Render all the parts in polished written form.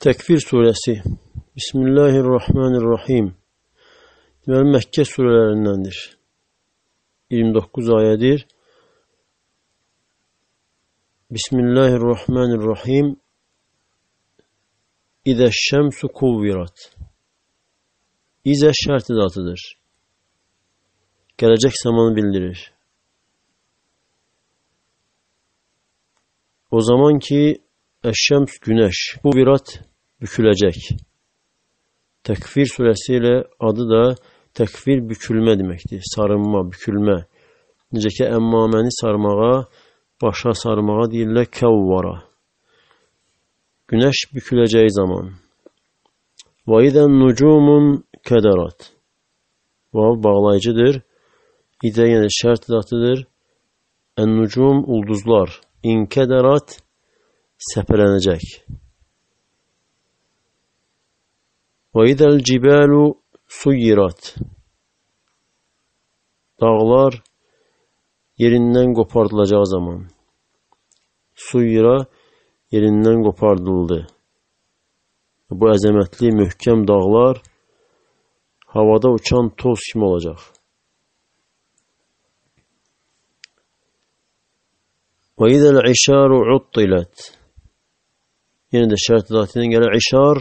Təkvir surəsi. Bismillahirrahmanirrahim. Deməli, Məkkə surələrindəndir. 29 ayədir. Bismillahirrahmanirrahim. İzəş-şəmsu kuvvirat. İzə şərt edatıdır. Gələcək zamanı bildirir. O zaman ki, əş-şəms günəş, kuvvirat büküləcək. Təkvir surəsi ilə adı da təkvir bükülmə deməkdir. Sarınma, bükülmə. Necə ki, əmmaməni sarmağa, başa sarmağa deyirlər kəvvara. Günəş büküləcəyi zaman. Və idən nucumun kədərat. Vav bağlayıcıdır. İdə yəni şərt edatıdır. Ən-nucum ulduzlar. İnkədərat səpələnəcək. Və idəl cibəlu suyirat. Dağlar yerindən qopardılacağı zaman. Suyira yerindən qopardıldı. Bu əzəmətli, möhkəm dağlar havada uçan toz kimi olacaq. Və idəl işaru uttilət. Yenə də şərt edatından gəlir. İşar,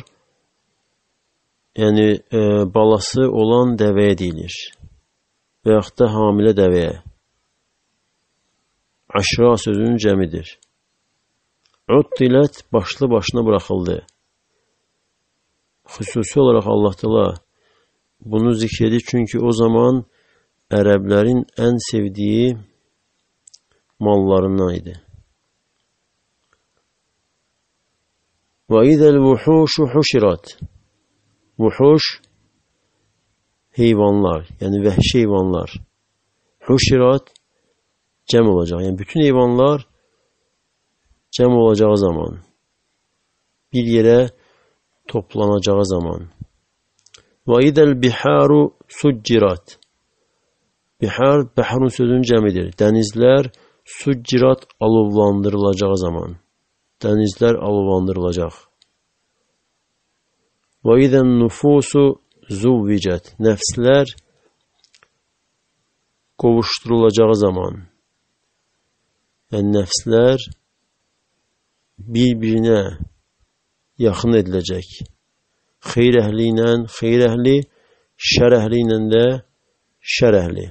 yəni balası olan dəvəyə deyilir. Və yaxud da hamilə dəvəyə. Aşra sözünün cəmidir. Uttilət başlı başına buraxıldı. Xüsusi olaraq Allah Teala bunu zikr edir. Çünki o zaman ərəblərin ən sevdiyi mallarından idi. Və idəl vuhuşu huşirat. Vuhuş heyvanlar, yəni vəhşi heyvanlar. Huşirat cəm olacaq. Yəni bütün heyvanlar cəm olacağı zaman. Bir yerə toplanacağı zaman. Və idəl biharu succirat. Bihar, bəhrun sözünün cəmidir. Dənizlər succirat alovlandırılacağı zaman. Dənizlər alovlandırılacaq. Və idən nufusu zuvvicət. Nəfslər qovuşdurulacağı zaman. Yəni nəfslər bir-birinə yaxın ediləcək. Xeyr əhli ilə xeyr əhli, şər əhli ilə də şər əhli.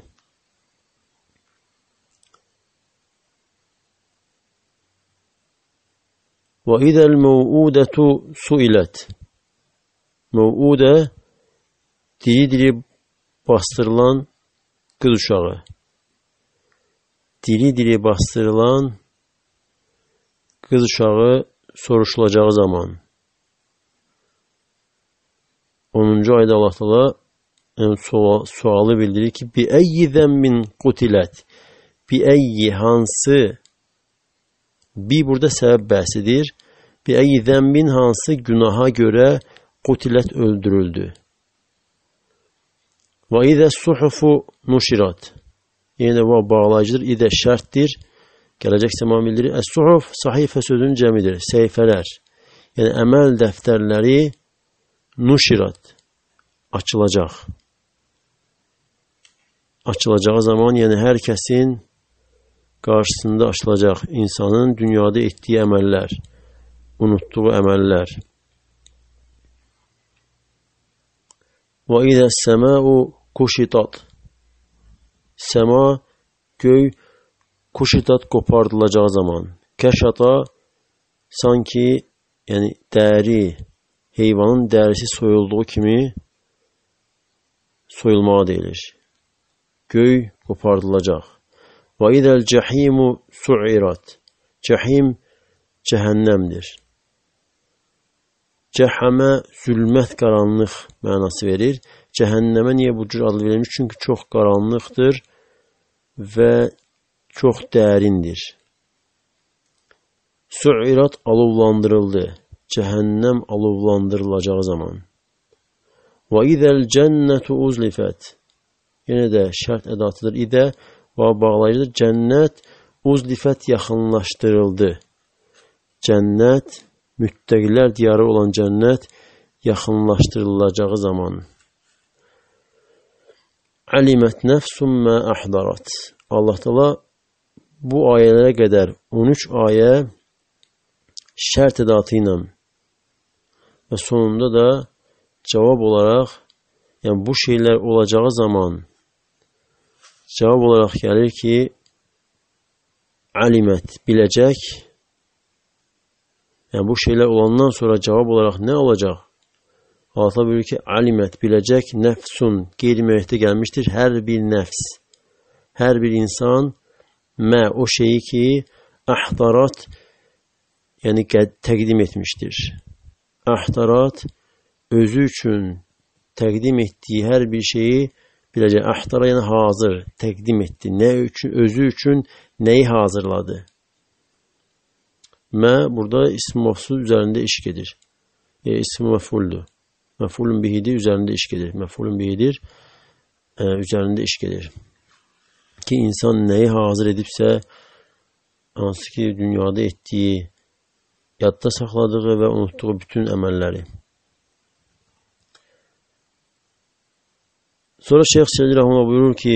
Və idəl məvudətu suilət. Məvudə diri-diri bastırılan qız uşağı. Diri-diri bastırılan qız uşağı soruşulacağı zaman. 10-cu ayda Allah Teala sualı bildirir ki, bi-əyyi zəmmin qutilət. Bi-əyyi hansı? Bir burada səbəb bəhsidir. Bi-əyyi zəmmin hansı günaha görə qutilət öldürüldü. Və idə suhufu nuşirat. Yenə və bağlayıcıdır. İdə şərtdir. Gələcək zaman bildirir. Əs-suhuf sahifə sözünün cəmidir. Səhifələr. Yəni əməl dəftərləri nuşirat. Açılacaq. Açılacağı zaman yəni hər kəsin qarşısında açılacaq. İnsanın dünyada etdiyi əməllər. Unutduğu əməllər. Və idə səməu kuşitat. Səma, göy, kuşitat qopardılacağı zaman. Kəşata, sanki yəni dəri, heyvanın dərisi soyulduğu kimi soyulmağa deyilir. Göy qopardılacaq. Və idəl cəhimu su'irat. Cəhim cəhənnəmdir. Cəhəmə zülmət, qaranlıq mənası verir. Cəhənnəmə niyə bu cür adlı verilmiş? Çünki çox qaranlıqdır və çox dərindir. Su'irat alovlandırıldı. Cəhənnəm alovlandırılacağı zaman. Və idəl cənnətu uzlifət. Yenə də şərt ədatıdır. İdə və bağlayıcıdır. Cənnət uzlifət yaxınlaşdırıldı. Cənnət müttəqilər diyarı olan cənnət yaxınlaşdırılacağı zaman. Alimət nəfsum mə əhdarat. Allah Teala bu ayələrə qədər 13 ayə şərt edatı ilə və sonunda da cavab olaraq, yəni bu şeylər olacağı zaman cavab olaraq gəlir ki, alimət, biləcək. Yəni bu şeylər olandan sonra cavab olaraq nə olacaq? Allah buyurur ki, alimət, biləcək, nəfsun, qeyri-müəyyətdə gəlmişdir, hər bir nəfs, hər bir insan, mə, o şeyi ki, əhdarat, yəni təqdim etmişdir. Əhdarat, özü üçün təqdim etdiyi hər bir şeyi biləcək. Əhdara, yəni hazır, təqdim etdi. Nə üçün, özü üçün nəyi hazırladı? Mə, burada ism məfsul üzərində iş gedir. İsm məfuldur. Məfulun bihidir, üzərində iş gedir. Məfulun bihidir, üzərində iş gedir. Ki, insan nəyi hazır edibsə, hansı ki, dünyada etdiyi, yadda saxladığı və unutduğu bütün əməlləri. Sonra Şeyx Səlli Rəhməllah buyurur ki,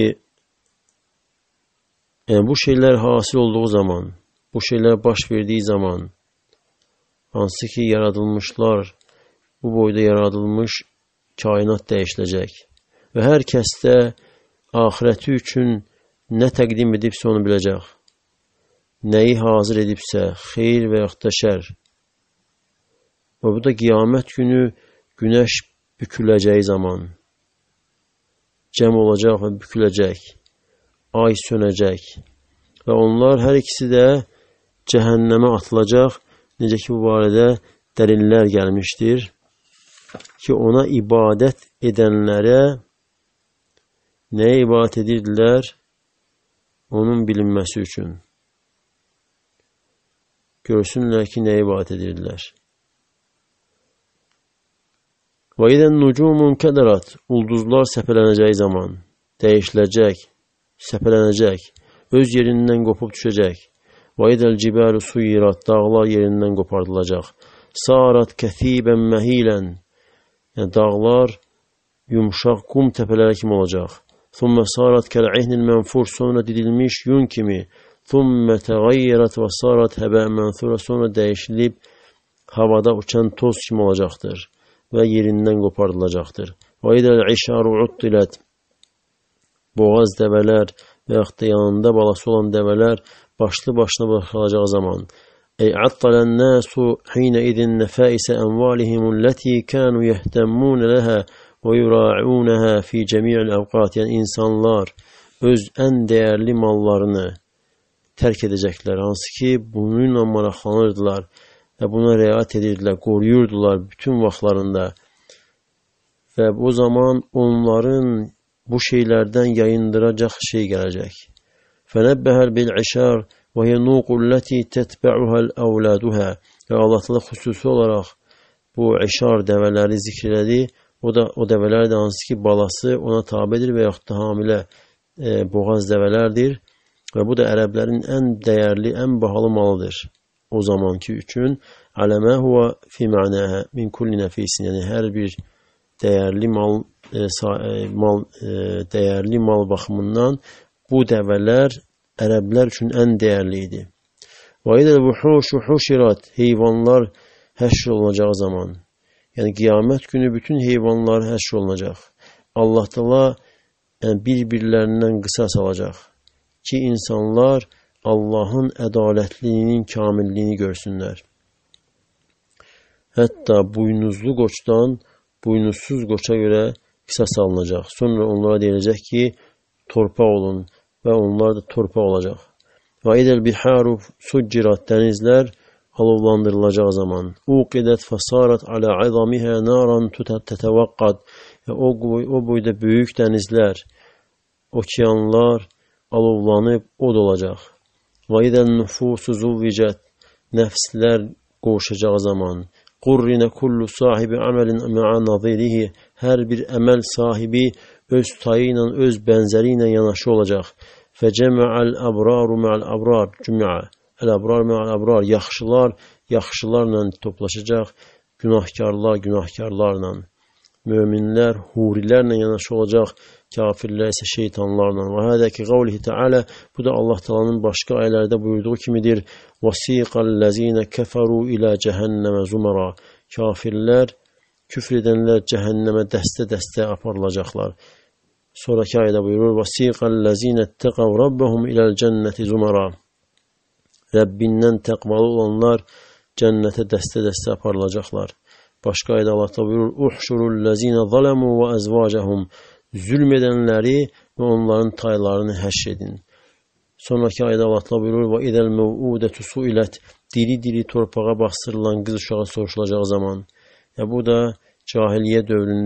yəni bu şeylər hasil olduğu zaman, bu şeylər baş verdiyi zaman, hansı ki, yaradılmışlar, bu boyda yaradılmış kainat dəyişiləcək və hər kəsdə axirəti üçün nə təqdim edibsə onu biləcək. Nəyi hazır edibsə, xeyir və yaxud da şər. Və bu da qiyamət günü günəş büküləcəyi zaman cəm olacaq və büküləcək, ay sönəcək və onlar hər ikisi də cəhənnəmə atılacaq. Necə ki, bu barədə dəlillər gəlmişdir ki, ona ibadət edənlərə nəyə ibadət edirdilər? Onun bilinməsi üçün. Görsünlər ki, nəyə ibadət edirdilər. Və idən nucumun kədərat, ulduzlar səpələnəcəyi zaman, dəyişiləcək, səpələnəcək, öz yerindən qopub düşəcək. Və idəl cibəlu suyirat, dağlar yerindən qopardılacaq. Sarat kəthibən məhilən, yəni dağlar yumşaq qum təpələri kimi olacaq. Thumma sarat kəl'ihnil mənfur, sonra didilmiş yun kimi. Thumma təğayyərat və sarat həbə mənfura, sonra dəyişilib havada uçan toz kimi olacaqdır və yerindən qopardılacaqdır. Və idəl işaru uddilət, boğaz dəvələr və yaxud da yanında balası olan dəvələr başlı başına bıraxılacağı zaman. Ey attalən nəsu hinə idin nəfəisə ənvalihimun ləti kənu yəhtəmmunə ləhə və yura'unəhə fi cəmi'l əvqat. Yəni insanlar öz ən dəyərli mallarını tərk edəcəklər. Hansı ki, bununla maraqlanırdılar və buna riayət edirdilər, qoruyurdular bütün vaxtlarında. Və o zaman onların bu şeylərdən yayındıracaq şey gələcək. Fənəbbəhəl bil-işar və yenuqulləti tətbə'uhəl əvləduhə. Və Allah xüsusi olaraq bu işar dəvələri zikr elədi. O dəvələr də hansı ki, balası ona tabidir və yaxud da hamilə boğaz dəvələrdir. Və bu da ərəblərin ən dəyərli, ən bahalı malıdır. O zamanki üçün aləmə huvə fi mənəhə min kulli nəfisin. Yəni hər bir dəyərli mal baxımından bu dəvələr ərəblər üçün ən dəyərli idi. Və idəl vuhuşu huşirat, heyvanlar həşr olunacağı zaman. Yəni qiyamət günü bütün heyvanlar həşr olunacaq. Allah Teala bir-birlərindən qisas alacaq ki, insanlar Allahın ədalətliyinin kamilliyini görsünlər. Hətta buynuzlu qoçdan buynuzsuz qoça görə qisas alınacaq. Sonra onlara deyiləcək ki, torpaq olun və onlar da torpaq olacaq. Və idəl biharu succirat, dənizlər alovlandırılacaq zaman. Uqidət fəsarat alə izamihə naran tətəvəqqad. O boyda böyük dənizlər, okeanlar alovlanıb od olacaq. Və idəl nüfusu zuvvicət, nəfslər qovuşacağı zaman. Qurrinə kullu sahibi əməlin mə'a nazirihi, hər bir əməl sahibi öz tayı ilə, öz bənzəri ilə yanaşı olacaq. Fəcəmə'əl əbraru mə'əl əbrar cümə. Əl-əbrar mə'əl əbrar, yaxşılar yaxşılarla toplaşacaq, günahkarlarla, möminlər hurilərlə yanaşı olacaq, kafirlər isə şeytanlarla. Və hədəki qavlihi Teala, bu da Allah Teala'nın başqa ayələrdə buyurduğu kimidir. Vasiqallazina kafaru ila cehenneme zumara. Kafirlər, küfr edənlər cəhənnəmə dəstə-dəstə aparılacaqlar. Sonraki ayədə buyurur: Vasiqallazina ittaqav rabbahum ilal cenneti zumara. Rəbbindən təqvalı olanlar cənnətə dəstə-dəstə aparılacaqlar. Başqa ayədə Allah Teala buyurur: Uhşurullazina zalamu və azvacahum. Zülm edənləri və onların taylarını həşr edin. Sonraki ayədə Allah Teala buyurur: Və idəl mev'udətu suilət. Diri-diri torpağa bastırılan qız uşağı soruşulacağı zaman. Bu da cahiliyyə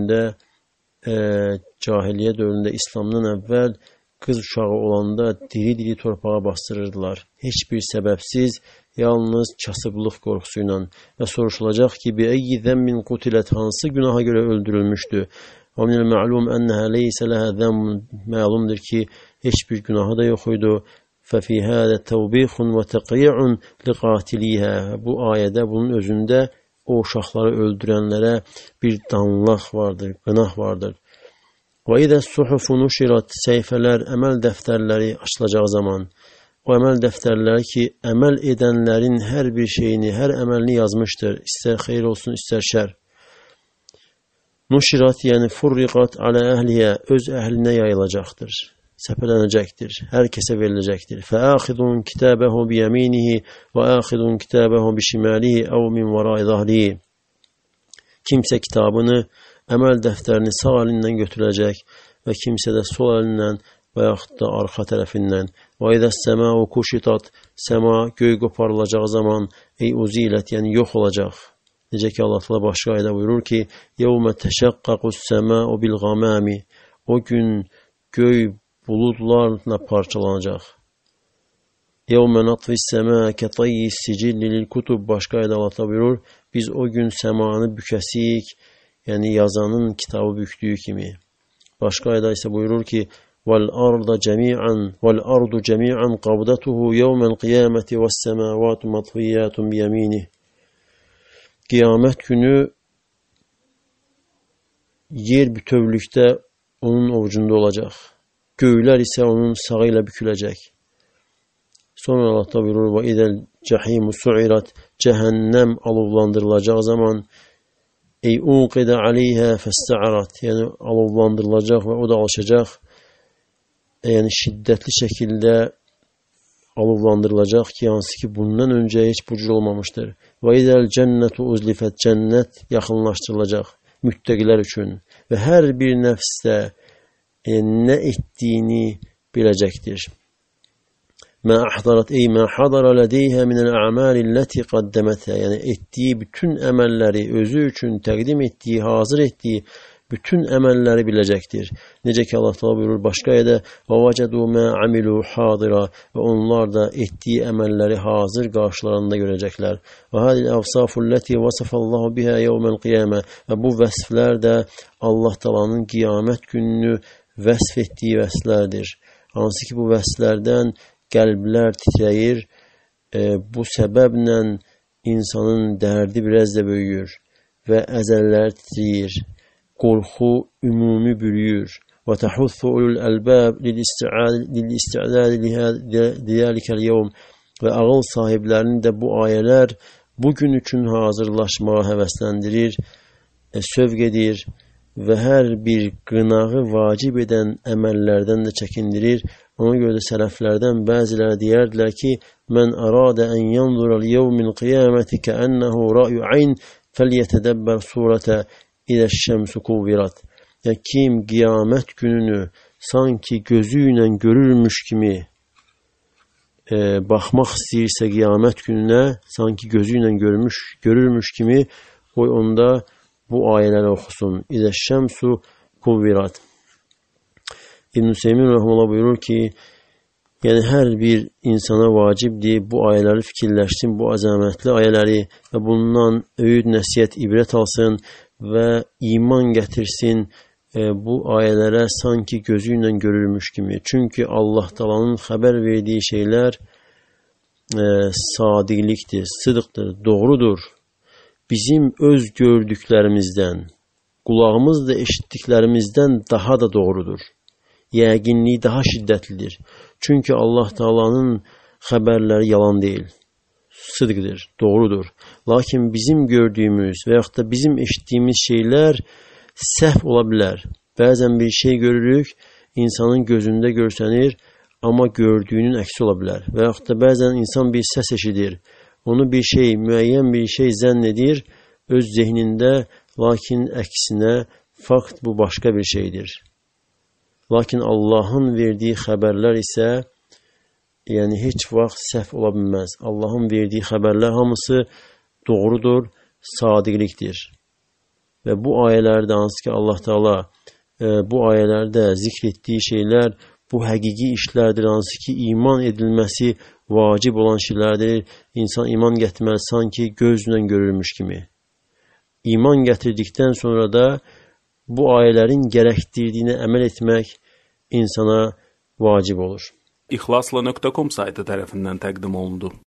dövründə İslamdan əvvəl qız uşağı olanda diri-diri torpağa bastırırdılar. Heç bir səbəbsiz, yalnız kasıblıq qorxusu ilə. Və soruşulacaq ki, bi-əyyi zəmmin qutilət, hansı günaha görə öldürülmüşdü? Və minəl ma'lum ennəhə leysə ləhə zəmm, məlumdur ki, heç bir günahı da yox idi. Fəfi hədə təvbixun və təqri'un liqatiliyhə. Bu ayədə, bunun özündə o uşaqları öldürənlərə bir danlaq vardır, qınaq vardır. Və idə suhufu nuşirat, səhifələr, əməl dəftərləri açılacağı zaman, o əməl dəftərləri ki, əməl edənlərin hər bir şeyini, hər əməlini yazmışdır, istər xeyir olsun, istər şər. Nuşirat, yəni furriqat alə əhliyə, öz əhlinə yayılacaqdır, səpələnəcəkdir, hər kəsə veriləcəkdir. Fəəxidun kitəbəhu biyəminihi və əxidun kitəbəhu bişimalihi əv min varai zahlihi. Kimsə kitabını, əməl dəftərini sağ əlindən götürəcək və kimsə də sol əlindən və yaxud da arxa tərəfindən. Və idə səma'u kuşitat, səma göy qoparılacağı zaman uzilət, yəni yox olacaq. Necə ki Allah Teala başqa ayədə buyurur ki: "Yevmə təşəqqaqus səma'u bil ghamami." O gün göy buludlarla parçalanacaq. "Yevmə natfis səma'ə kətayyi sicilli lil kutub." Başqa ayədə Allah Teala buyurur: "Biz o gün səmanı bükəsik, yəni yazanın kitabı büktüyü kimi." Başqa ayədə isə buyurur ki: "Vel-ardu cemi'an qabdatuhu yevmel qiyameti ve's-semavatu matfiyatun biyeminih." Qiyamət günü yer bütövlükdə onun ovucunda olacaq. Göylər isə onun sağı ilə büküləcək. Sonra Allah da buyurur: "Və idəl cahimu su'irat." Cəhənnəm alovlandırılacağı zaman uqida aleyha festa'arat, yəni alovlandırılacaq və o da alışacaq. Yəni şiddətli şəkildə alovlandırılacaq ki, hansı ki bundan öncə heç bu cür olmamışdır. Və idəl cənnətu uzlifət, cənnət yaxınlaşdırılacaq müttəqilər üçün və hər bir nəfsdə nə etdiyini biləcəkdir. Mə ahdarat mə hadara ladeyhə minəl a'malillati qaddamətə, yəni etdiyi bütün əməlləri, özü üçün təqdim etdiyi, hazır etdiyi bütün əməlləri biləcəkdir. Necə ki Allah Teala buyurur başqa ayədə: "Və vəcədu mə amilu hadira." Və onlar da etdiyi əməlləri hazır qarşılarında görəcəklər. Və hadil avsafullati vasafallahu biha yevmel qiyamə. Və bu vəsflər də Allah Teala'nın qiyamət gününü vəsf etdiyi vəsflərdir. Hansı ki bu vəsflərdən qəlblər titrəyir, bu səbəblə insanın dərdi biraz da böyüyür və əzəllər titrəyir. Qorxu ümumi bürüyür. Və təhussu ulul əlbəb lil-isti'dad lizalikal yevm. Və ağıl sahiblərini də bu ayələr bugün üçün hazırlaşmağa həvəsləndirir, sövq edir və hər bir qınağı vacib edən əməllərdən də çəkindirir. Ona görə də sələflərdən bəziləri deyərdilər ki: "Mən arada an yanzura al-yawmil qiyamati ka'annahu ra'yu ayn felyetedebber surata İdə-şəmsu kuvvirat." Yəni kim qiyamət gününü sanki gözü ilə görürmüş kimi baxmaq istəyirsə qiyamət gününə, sanki gözü ilə görürmüş kimi, qoy onda bu ayələri oxusun. İdə-şəmsu kuvvirat. İbn-i Seymin rəhməllah buyurur ki, yəni hər bir insana vacibdir bu ayələri fikirləşsin, bu əzəmətli ayələri və bundan öyüd, nəsiyyət, ibrət alsın və iman gətirsin bu ayələrə sanki gözü ilə görürmüş kimi. Çünki Allah Taala'nın xəbər verdiyi şeylər sadiqlikdir, sıdıqdır, doğrudur. Bizim öz gördüklərimizdən, qulağımızla eşitdiklərimizdən daha da doğrudur. Yəqinliyi daha şiddətlidir. Çünki Allah Taala'nın xəbərləri yalan deyil. Sıdqdır, doğrudur. Lakin bizim gördüyümüz və yaxud da bizim eşitdiyimiz şeylər səhv ola bilər. Bəzən bir şey görürük, insanın gözündə görsənir, amma gördüyünün əksi ola bilər. Və yaxud da bəzən insan bir səs eşidir, onu bir şey, müəyyən bir şey zənn edir öz zehnində, lakin əksinə fakt bu başqa bir şeydir. Lakin Allahın verdiyi xəbərlər isə yəni heç vaxt səhv ola bilməz. Allahın verdiyi xəbərlər hamısı doğrudur, sadiqlikdir. Və bu ayələrdə hansı ki Allah Taala bu ayələrdə zikr etdiyi şeylər bu həqiqi işlərdir, hansı ki iman edilməsi vacib olan şeylərdir. İnsan iman gətirməli sanki gözlə görülmüş kimi. İman gətirdikdən sonra da bu ayələrin gərəktirdiyinə əməl etmək insana vacib olur. İxlasla.com saytı tərəfindən təqdim olundu.